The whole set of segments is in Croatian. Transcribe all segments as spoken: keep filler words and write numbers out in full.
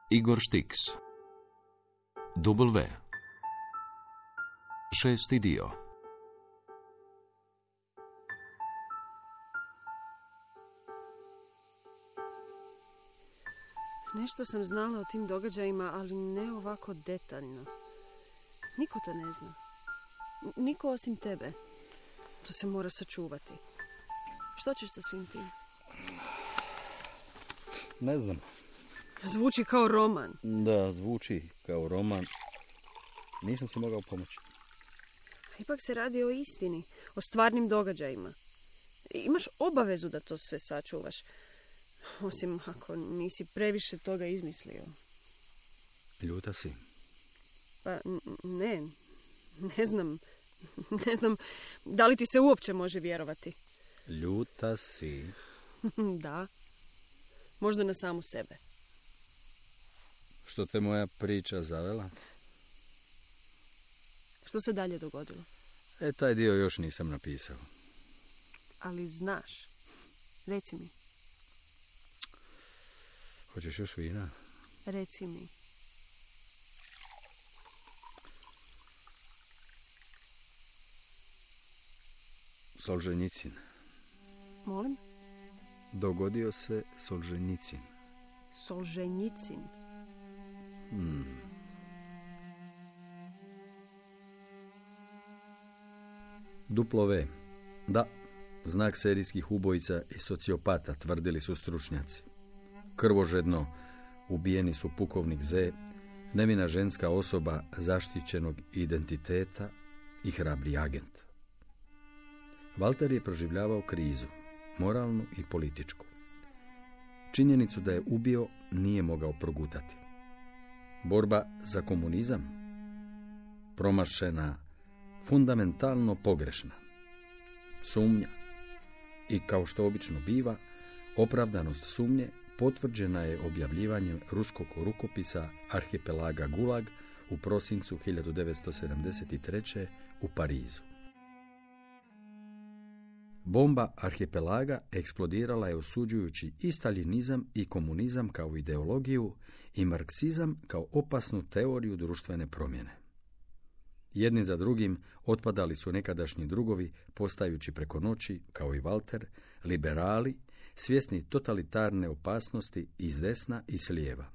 Igor Štiks. W. Šesti dio. Nešto sam znala o tim događajima, ali ne ovako detaljno. Niko to ne zna. N- niko osim tebe. To se mora sačuvati. Što ćeš sa svim tim? Ne znam. Zvuči kao roman. Da, zvuči kao roman. Nisam si mogao pomoći. Ipak se radi o istini, o stvarnim događajima. Imaš obavezu da to sve sačuvaš. Osim ako nisi previše toga izmislio. Ljuta si? Pa ne, ne znam. Ne znam da li ti se uopće može vjerovati. Ljuta si? Da. Možda na samu sebe. Što te moja priča zavela? Što se dalje dogodilo? E, taj dio još nisam napisao. Ali znaš. Reci mi. Hoćeš još vina? Reci mi. Solženjicin. Molim? Dogodio se Solženjicin. Solženjicin? Hmm. Duplo V. Da, znak serijskih ubojica i sociopata, tvrdili su stručnjaci. Krvožedno ubijeni su pukovnik Z, nevina ženska osoba zaštićenog identiteta i hrabri agent. Walter je proživljavao krizu, moralnu i političku. Činjenicu da je ubio nije mogao progutati. Borba za komunizam? Promašena, fundamentalno pogrešna. Sumnja. I kao što obično biva, opravdanost sumnje potvrđena je objavljivanjem ruskog rukopisa Arhipelaga Gulag u prosincu hiljadu devetsto sedamdeset treće. u Parizu. Bomba Arhipelaga eksplodirala je osuđujući i staljinizam i komunizam kao ideologiju i marksizam kao opasnu teoriju društvene promjene. Jedni za drugim otpadali su nekadašnji drugovi, postajući preko noći, kao i Walter, liberali, svjesni totalitarne opasnosti iz desna i s lijeva.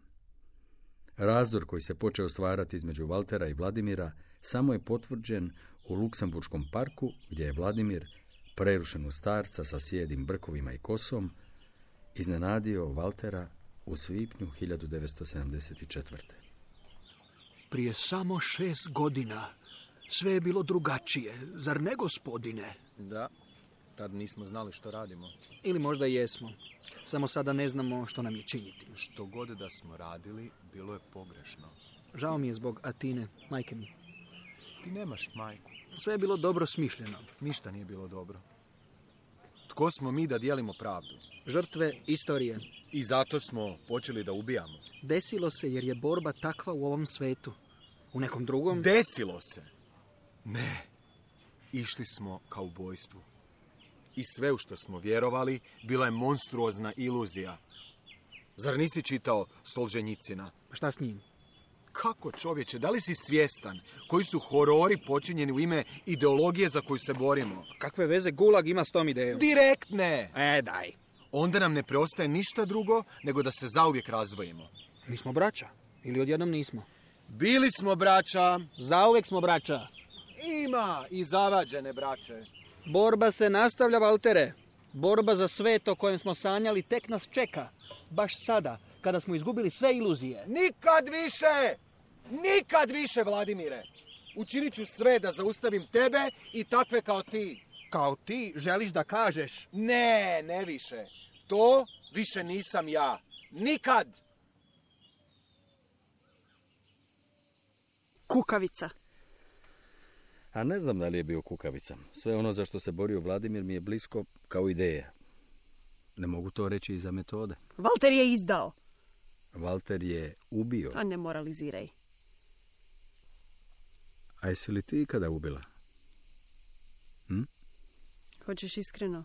Razdor koji se počeo stvarati između Waltera i Vladimira samo je potvrđen u Luksemburškom parku, gdje je Vladimir, prerušen u starca sa sjedim brkovima i kosom, iznenadio Waltera u svibnju hiljadu devetsto sedamdeset četvrte. Prije samo šest godina sve je bilo drugačije, zar ne, gospodine? Da, tad nismo znali što radimo. Ili možda jesmo, samo sada ne znamo što nam je činiti. Što god da smo radili, bilo je pogrešno. Žao mi je zbog Atine, majke mi. Ti nemaš majku. Sve je bilo dobro smišljeno. Ništa nije bilo dobro. Tko smo mi da dijelimo pravdu? Žrtve istorije. I zato smo počeli da ubijamo. Desilo se jer je borba takva u ovom svetu. U nekom drugom... Desilo se! Ne. Išli smo ka ubojstvu. I sve u što smo vjerovali bila je monstruozna iluzija. Zar nisi čitao Solženjicina? Šta s njim? Kako, čovječe, da li si svjestan koji su horori počinjeni u ime ideologije za koju se borimo? Kakve veze Gulag ima s tom idejom? Direktne! E, daj. Onda nam ne preostaje ništa drugo nego da se zauvijek razdvojimo. Mi smo braća. Ili odjednom nismo? Bili smo braća. Zauvijek smo braća. Ima i zavađene braće. Borba se nastavlja, Valtere. Borba za svet o kojem smo sanjali tek nas čeka. Baš sada, kada smo izgubili sve iluzije. Nikad više! Nikad više, Vladimire! Učinit ću sve da zaustavim tebe i takve kao ti. Kao ti želiš da kažeš? Ne, ne više. To više nisam ja. Nikad! Kukavica. A ne znam da li je bio kukavica. Sve ono za što se borio Vladimir mi je blisko kao ideja. Ne mogu to reći i za metode. Walter je izdao. Walter je ubio. A ne moraliziraj. A jesi li ti ikada ubila? Hm? Hoćeš iskreno?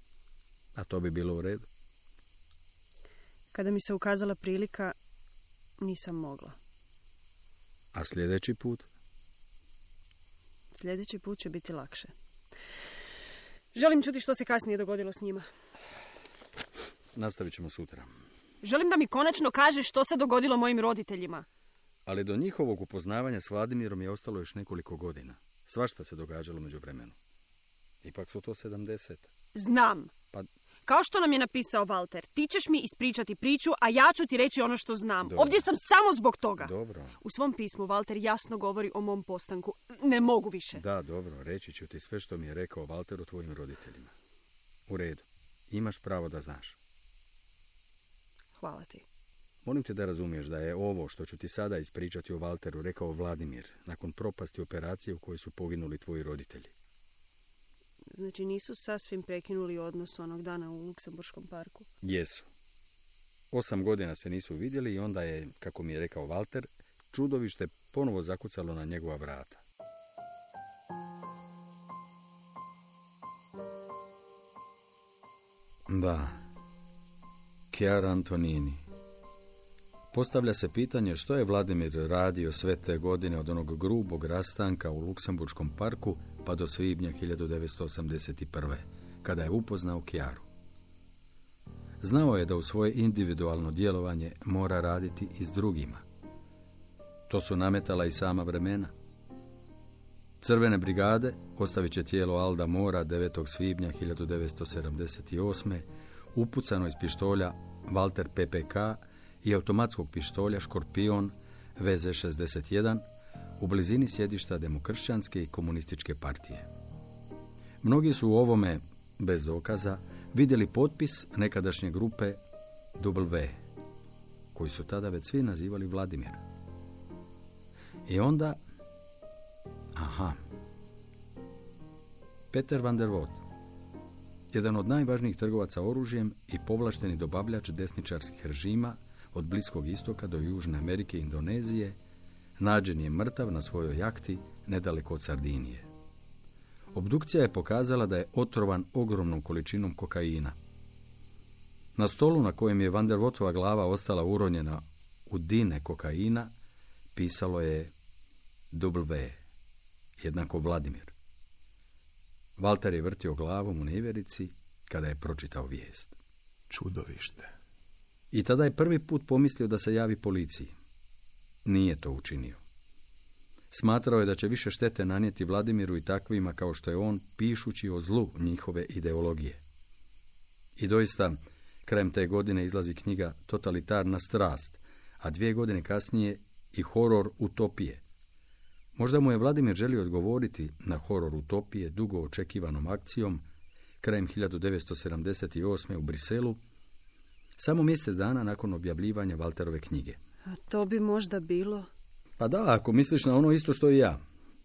A to bi bilo u redu. Kada mi se ukazala prilika, Nisam mogla. A sljedeći put? Sljedeći put će biti lakše. Želim čuti što se kasnije dogodilo s njima. Nastavit ćemo sutra. Želim da mi konačno kažeš što se dogodilo mojim roditeljima. Ali do njihovog upoznavanja s Vladimirom je ostalo još nekoliko godina. Svašta se događalo među vremenu. Ipak su to sedamdeset. Znam. Pa... Kao što nam je napisao Walter, ti ćeš mi ispričati priču, a ja ću ti reći ono što znam. Dobro. Ovdje sam samo zbog toga. Dobro. U svom pismu Walter jasno govori o mom postanku. Ne mogu više. Da, dobro. Reći ću ti sve što mi je rekao Walter o tvojim roditeljima. U redu. Imaš pravo da znaš. Hvala ti. Molim te da razumiješ da je ovo što ću ti sada ispričati o Walteru rekao Vladimir nakon propasti operacije u kojoj su poginuli tvoji roditelji. Znači nisu sasvim prekinuli odnos onog dana u Luksemburškom parku? Jesu. Osam godina se nisu vidjeli i onda je, kako mi je rekao Walter, čudovište ponovo zakucalo na njegova vrata. Da. Chiara Antonini. Postavlja se pitanje što je Vladimir radio sve te godine od onog grubog rastanka u Luksemburškom parku pa do svibnja hiljadu devetsto osamdeset prve. kada je upoznao Chiaru. Znao je da u svoje individualno djelovanje mora raditi i s drugima. To su nametala i sama vremena. Crvene brigade ostavit će tijelo Alda Mora devetog svibnja hiljadu devetsto sedamdeset osme upucano iz pištolja Walter P P K i automatskog pištolja Škorpion V Z šezdeset jedan u blizini sjedišta Demokršćanske i komunističke partije. Mnogi su u ovome, bez dokaza, vidjeli potpis nekadašnje grupe W, koji su tada već svi nazivali Vladimir. I onda, aha, Peter van der Vogt, jedan od najvažnijih trgovaca oružjem i povlašteni dobavljač desničarskih režima od Bliskog istoka do Južne Amerike i Indonezije, nađen je mrtav na svojoj jahti nedaleko od Sardinije. Obdukcija je pokazala da je otrovan ogromnom količinom kokaina. Na stolu na kojem je van der Vogtova glava ostala uronjena u dine kokaina pisalo je W, jednako Vladimir. Walter je vrtio glavom u nevjerici kada je pročitao vijest. Čudovište. I tada je prvi put pomislio da se javi policiji. Nije to učinio. Smatrao je da će više štete nanijeti Vladimiru i takvima kao što je on, pišući o zlu njihove ideologije. I doista, krajem te godine izlazi knjiga Totalitarna strast, a dvije godine kasnije i Horor utopije. Možda mu je Vladimir želio odgovoriti na horor utopije dugo očekivanom akcijom krajem hiljadu devetsto sedamdeset osme u Briselu, samo mjesec dana nakon objavljivanja Walterove knjige. A to bi možda bilo? Pa da, ako misliš na ono isto što i ja.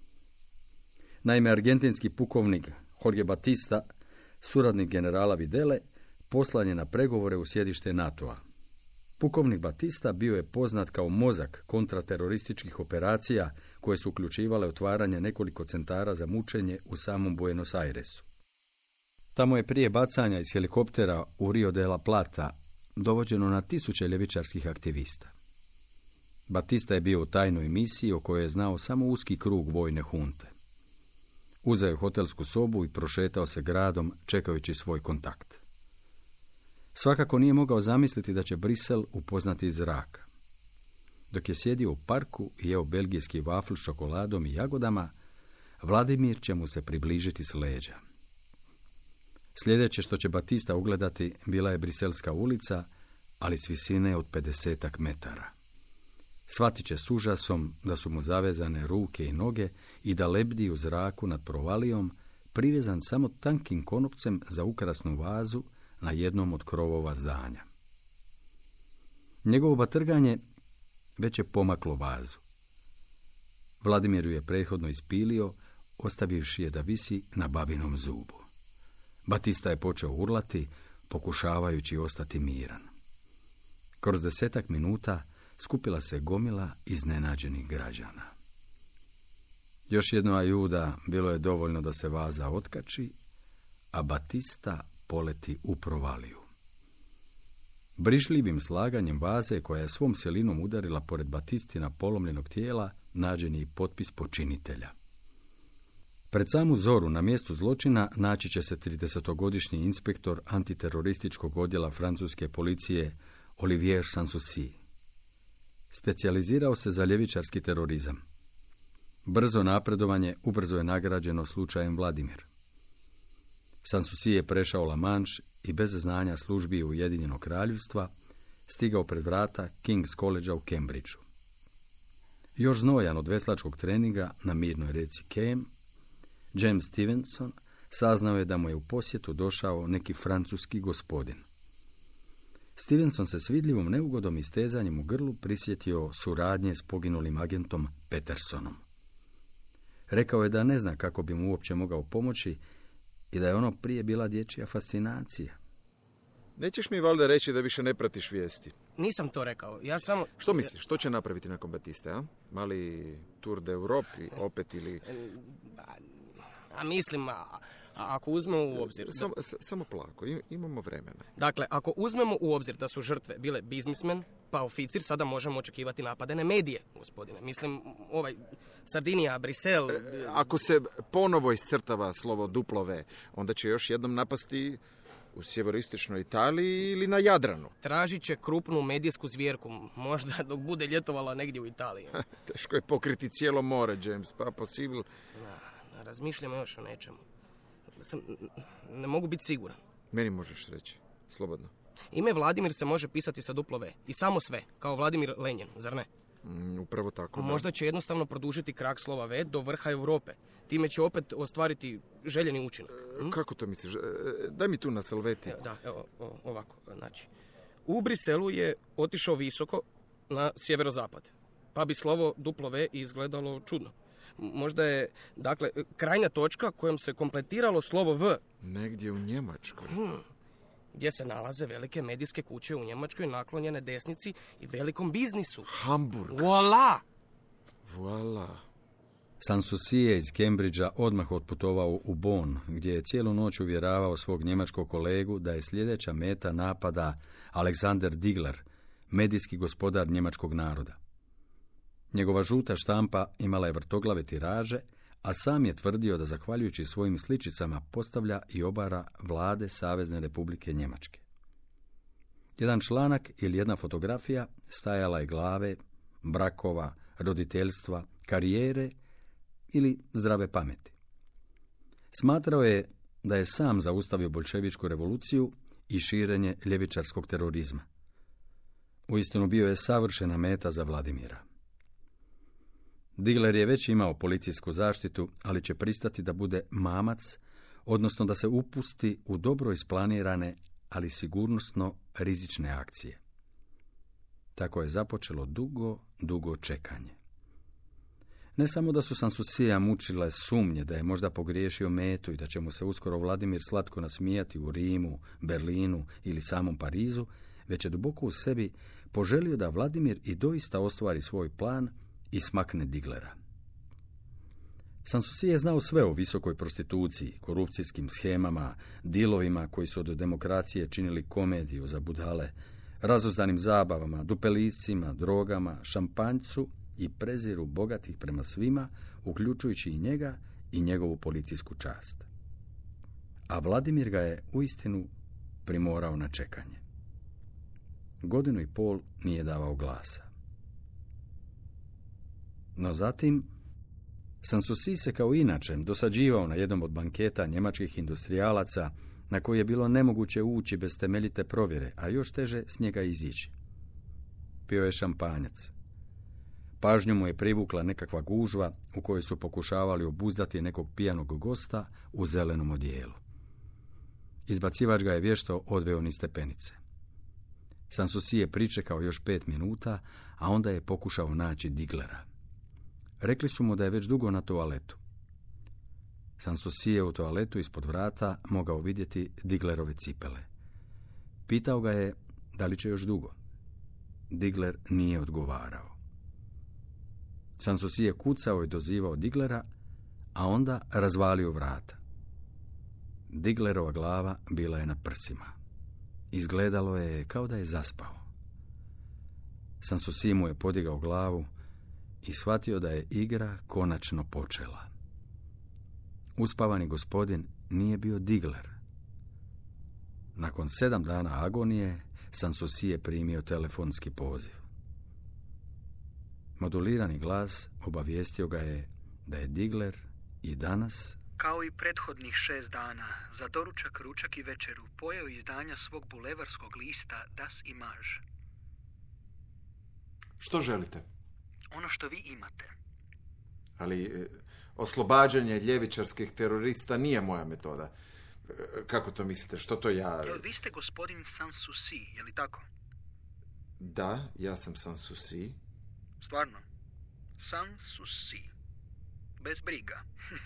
Naime, argentinski pukovnik Jorge Batista, suradnik generala Videle, poslan je na pregovore u sjedište NATO-a. Pukovnik Batista bio je poznat kao mozak kontraterorističkih operacija koje su uključivale otvaranje nekoliko centara za mučenje u samom Buenos Airesu. Tamo je prije bacanja iz helikoptera u Rio de la Plata dovođeno na tisuće ljevičarskih aktivista. Batista je bio u tajnoj misiji o kojoj je znao samo uski krug vojne hunte. Uzeo je hotelsku sobu i prošetao se gradom čekajući svoj kontakt. Svakako nije mogao zamisliti da će Brisel upoznati iz zraka. Dok je sjedio u parku i jeo belgijski vafl s čokoladom i jagodama, Vladimir će mu se približiti s leđa. Sljedeće što će Batista ugledati bila je Briselska ulica, ali s visine od pedesetak metara. Shvatit će s užasom da su mu zavezane ruke i noge i da lebdi u zraku nad provalijom, privezan samo tankim konopcem za ukrasnu vazu na jednom od krovova zdanja. Njegovo batrganje već je pomaklo vazu. Vladimir ju je prethodno ispilio, ostavivši je da visi na babinom zubu. Batista je počeo urlati, pokušavajući ostati miran. Kroz desetak minuta skupila se gomila iznenađenih građana. Još jedno ajuda bilo je dovoljno da se vaza otkači, a Batista poleti u provaliju. Brišljivim slaganjem vaze koja je svom silinom udarila pored Batistina polomljenog tijela, nađen je i potpis počinitelja. Pred samu zoru na mjestu zločina naći će se tridesetogodišnji inspektor antiterorističkog odjela francuske policije Olivier Sanssouci. Specijalizirao se za ljevičarski terorizam. Brzo napredovanje ubrzo je nagrađeno slučajem Vladimir. Sanssouci je prešao La Manche i bez znanja službi Ujedinjenog kraljevstva stigao pred vrata King's Collegea u Cambridgeu. Još znojan od veslačkog treninga na mirnoj reci Cam, James Stevenson saznao je da mu je u posjetu došao neki francuski gospodin. Stevenson se s vidljivom neugodom i stezanjem u grlu prisjetio suradnje s poginulim agentom Petersonom. Rekao je da ne zna kako bi mu uopće mogao pomoći i da je ono prije bila dječja fascinacija. Nećeš mi valjda reći da više ne pratiš vijesti? Nisam to rekao, ja samo... Što misliš, što će napraviti nakon Batiste, a? Mali Tour d'Europe opet ili... A mislim, a, ako uzmemo u obzir... Samo, samo plako, imamo vremena. Dakle, ako uzmemo u obzir da su žrtve bile biznismen, pa oficir, sada možemo očekivati napade na medije, gospodine. Mislim, ovaj, Sardinija, Brisel... E, ako se ponovo iscrtava slovo duplove, onda će još jednom napasti u sjeverističnoj Italiji ili na Jadranu. Tražit će krupnu medijsku zvjerku, možda dok bude ljetovala negdje u Italiji. Teško je pokriti cijelo more, James, pa possible... Razmišljam još o nečemu. Sam, ne mogu biti siguran. Meni možeš reći, slobodno. Ime Vladimir se može pisati sa duplo V. I samo sve, kao Vladimir Lenin, zar ne? Mm, upravo tako, da. Možda će jednostavno produžiti krak slova V do vrha Europe. Time će opet ostvariti željeni učinak. Hm? Kako to misliš? Daj mi tu na salveti. Da, evo, ovako, znači. U Briselu je otišao visoko na sjeverozapad. Pa bi slovo duplo V izgledalo čudno. Možda je, dakle, krajnja točka kojom se kompletiralo slovo V. Negdje u Njemačkoj. Hmm. Gdje se nalaze velike medijske kuće u Njemačkoj naklonjene desnici i velikom biznisu. Hamburg. Voila! Voila. Sanssouci je iz Cambridgea odmah otputovao u Bonn, gdje je cijelu noć uvjeravao svog njemačkog kolegu da je sljedeća meta napada Alexander Digler, medijski gospodar njemačkog naroda. Njegova žuta štampa imala je vrtoglave tiraže, a sam je tvrdio da zahvaljujući svojim sličicama postavlja i obara vlade Savezne Republike Njemačke. Jedan članak ili jedna fotografija stajala je glave, brakova, roditeljstva, karijere ili zdrave pameti. Smatrao je da je sam zaustavio boljševičku revoluciju i širenje ljevičarskog terorizma. Uistinu bio je savršena meta za Vladimira. Digler je već imao policijsku zaštitu, ali će pristati da bude mamac, odnosno da se upusti u dobro isplanirane, ali sigurnosno rizične akcije. Tako je započelo dugo, dugo čekanje. Ne samo da su Sanssoucija mučile sumnje da je možda pogriješio metu i da će mu se uskoro Vladimir slatko nasmijati u Rimu, Berlinu ili samom Parizu, već je duboko u sebi poželio da Vladimir i doista ostvari svoj plan i smakne Diglera. Sanssouci je znao sve o visokoj prostituciji, korupcijskim shemama, dilovima koji su od demokracije činili komediju za budale, razuzdanim zabavama, dupelicima, drogama, šampanjcu i preziru bogatih prema svima, uključujući i njega i njegovu policijsku čast. A Vladimir ga je uistinu primorao na čekanje. Godinu i pol nije davao glasa. No zatim, Sanssouci se kao inače dosađivao na jednom od banketa njemačkih industrijalaca na koji je bilo nemoguće ući bez temeljite provjere, a još teže s njega izići. Pio je šampanjac. Pažnju mu je privukla nekakva gužva u kojoj su pokušavali obuzdati nekog pijanog gosta u zelenom odijelu. Izbacivač ga je vješto odveo niz stepenice. Sanssouci je pričekao još pet minuta, a onda je pokušao naći Diglera. Rekli su mu da je već dugo na toaletu. Sanssouci je u toaletu ispod vrata mogao vidjeti Diglerove cipele. Pitao ga je da li će još dugo. Digler nije odgovarao. Sanssouci je kucao i dozivao Diglera, a onda razvalio vrata. Diglerova glava bila je na prsima. Izgledalo je kao da je zaspao. Sanssouci mu je podigao glavu i shvatio da je igra konačno počela. Uspavani gospodin nije bio Digler. Nakon sedam dana agonije, Sanssouci je primio telefonski poziv. Modulirani glas obavijestio ga je da je Digler i danas, kao i prethodnih šest dana, za doručak, ručak i večeru pojeo izdanja svog bulevarskog lista Das Image. Što želite? Ono što vi imate. Ali e, oslobađanje ljevičarskih terorista nije moja metoda. E, kako to mislite? Što to ja... Vi ste gospodin Sanssouci, je li tako? Da, ja sam Sanssouci. Stvarno? Sanssouci. Bez briga.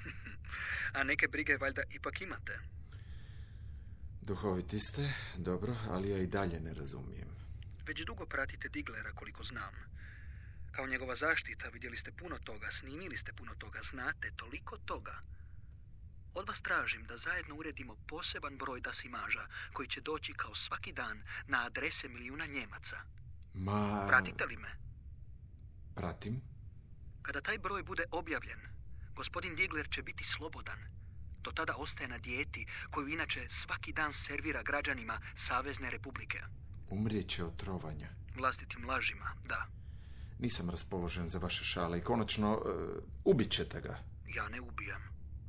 A neke brige valjda ipak imate. Duhoviti ste, dobro, ali ja i dalje ne razumijem. Već dugo pratite Diglera, koliko znam. Kao njegova zaštita vidjeli ste puno toga, snimili ste puno toga, znate toliko toga. Od vas tražim da zajedno uredimo poseban broj Das Imaža, koji će doći kao svaki dan na adrese milijuna Njemaca. Ma... Pratite li me? Pratim. Kada taj broj bude objavljen, gospodin Digler će biti slobodan. Do tada ostaje na dijeti koju inače svaki dan servira građanima Savezne Republike. Umrijeće od trovanja. Vlastitim lažima, da. Nisam raspoložen za vaše šale i konačno uh, ubit ćete ga. Ja ne ubijam.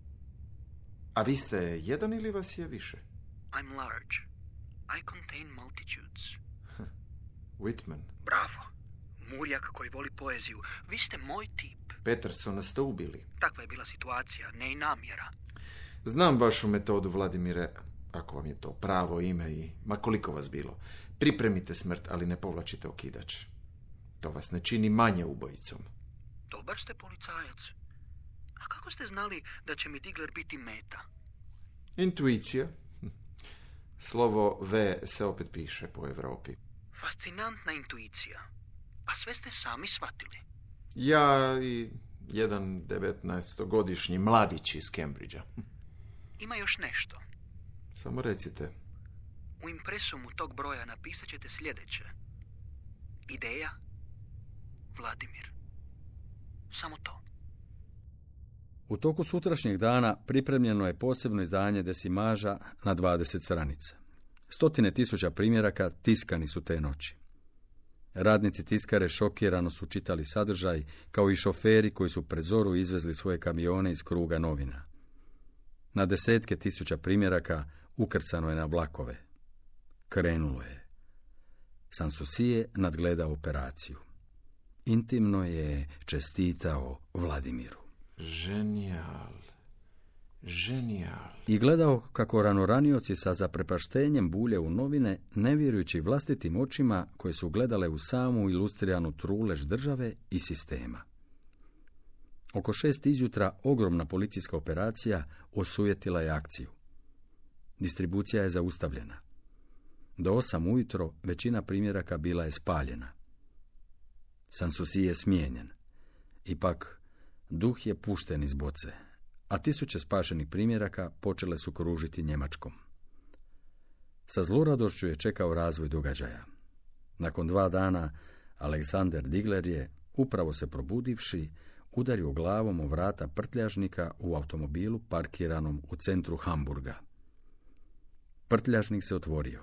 A vi ste jedan ili vas je više? I'm large. I contain multitudes. Whitman. Bravo. Murjak koji voli poeziju. Vi ste moj tip. Petersona ste ubili. Takva je bila situacija, ne i namjera. Znam vašu metodu, Vladimire, ako vam je to pravo ime i ma koliko vas bilo. Pripremite smrt, ali ne povlačite okidač. To vas ne čini manje ubojicom. Dobar ste policajac. A kako ste znali da će mi Digler biti meta? Intuicija. Slovo V se opet piše po Europi. Fascinantna intuicija. A sve ste sami shvatili. Ja i jedan devetnaestogodišnji mladić iz Cambridgea. Ima još nešto. Samo recite. U impresumu tog broja napisat ćete sljedeće. Ideja Vladimir. Samo to. U toku sutrašnjeg dana pripremljeno je posebno izdanje Das Imaža na dvadeset stranica. Stotine tisuća primjeraka tiskani su te noći. Radnici tiskare šokirano su čitali sadržaj, kao i šoferi koji su pred zoru izvezli svoje kamione iz kruga novina. Na desetke tisuća primjeraka ukrcano je na vlakove. Krenulo je. Sanssouci je nadgledao operaciju. Intimno je čestitao Vladimiru. Ženijal. Ženijal. I gledao kako ranoranioci sa zaprepaštenjem bulje u novine, ne vjerujući vlastitim očima koje su gledale u samu ilustriranu trulež države i sistema. Oko šest izjutra ogromna policijska operacija osujetila je akciju. Distribucija je zaustavljena. Do osam ujutro većina primjeraka bila je spaljena. Sanssouci je smijenjen. Ipak, duh je pušten iz boce, a tisuće spašenih primjeraka počele su kružiti Njemačkom. Sa zluradošću je čekao razvoj događaja. Nakon dva dana, Alexander Digler je, upravo se probudivši, udario glavom o vrata prtljažnika u automobilu parkiranom u centru Hamburga. Prtljažnik se otvorio.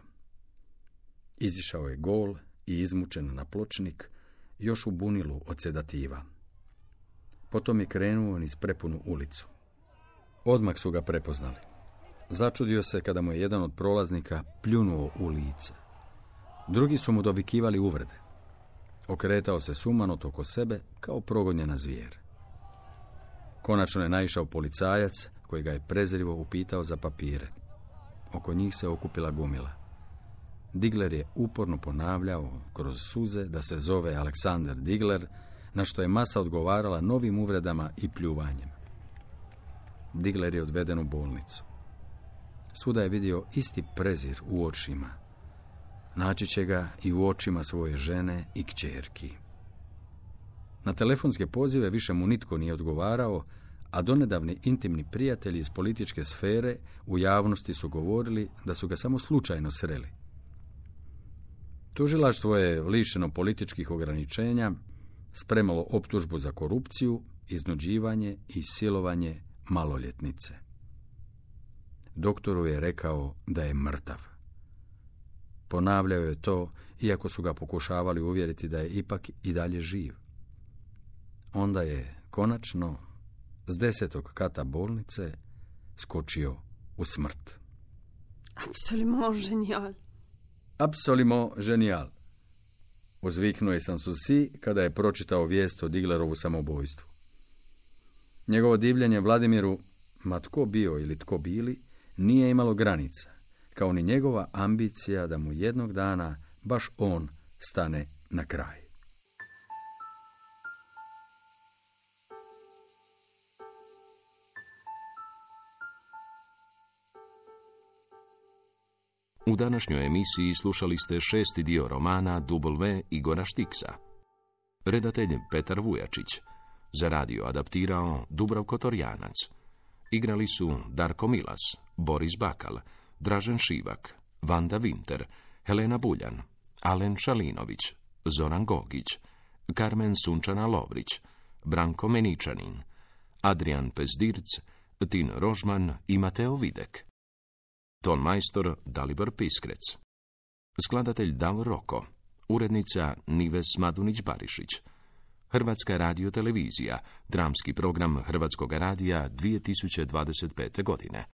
Izišao je gol i izmučen na pločnik, još u bunilu od sedativa. Potom je krenuo niz prepunu ulicu. Odmah su ga prepoznali. Začudio se kada mu je jedan od prolaznika pljunuo u lice. Drugi su mu dovikivali uvrede. Okretao se sumanot oko sebe kao progonjena zvijer. Konačno je naišao policajac koji ga je prezrivo upitao za papire. Oko njih se okupila gomila. Digler je uporno ponavljao kroz suze da se zove Alexander Digler, na što je masa odgovarala novim uvredama i pljuvanjem. Digler je odveden u bolnicu. Svuda je vidio isti prezir u očima. Naći će ga i u očima svoje žene i kćerki. Na telefonske pozive više mu nitko nije odgovarao, a donedavni intimni prijatelji iz političke sfere u javnosti su govorili da su ga samo slučajno sreli. Tužilaštvo je lišeno političkih ograničenja spremalo optužbu za korupciju, iznuđivanje i silovanje maloljetnice. Doktoru je rekao da je mrtav. Ponavljao je to, iako su ga pokušavali uvjeriti da je ipak i dalje živ. Onda je konačno s desetog kata bolnice skočio u smrt. Absolument génial. Absolument génial. Uzviknuo je Sanssouci kada je pročitao vijest o Diglerovu samobojstvu. Njegovo divljenje Vladimiru, ma tko bio ili tko bili, nije imalo granica, kao ni njegova ambicija da mu jednog dana baš on stane na kraj. U današnjoj emisiji slušali ste šesti dio romana W. Igora Štiksa. Redatelj Petar Vujačić. Za radio adaptirao Dubravko Torjanac. Igrali su Darko Milas, Boris Bakal, Dražen Šivak, Vanda Vinter, Helena Buljan, Alen Šalinović, Zoran Gogić, Karmen Sunčana Lovrić, Branko Meničanin, Adrian Pezdirc, Tin Rožman i Mateo Videk. Ton majstor Dalibor Piskrec. Skladatelj Davor Roko. Urednica Nives Madunić-Barišić. Hrvatska radiotelevizija, dramski program Hrvatskog radija dvije tisuće dvadeset pete godine.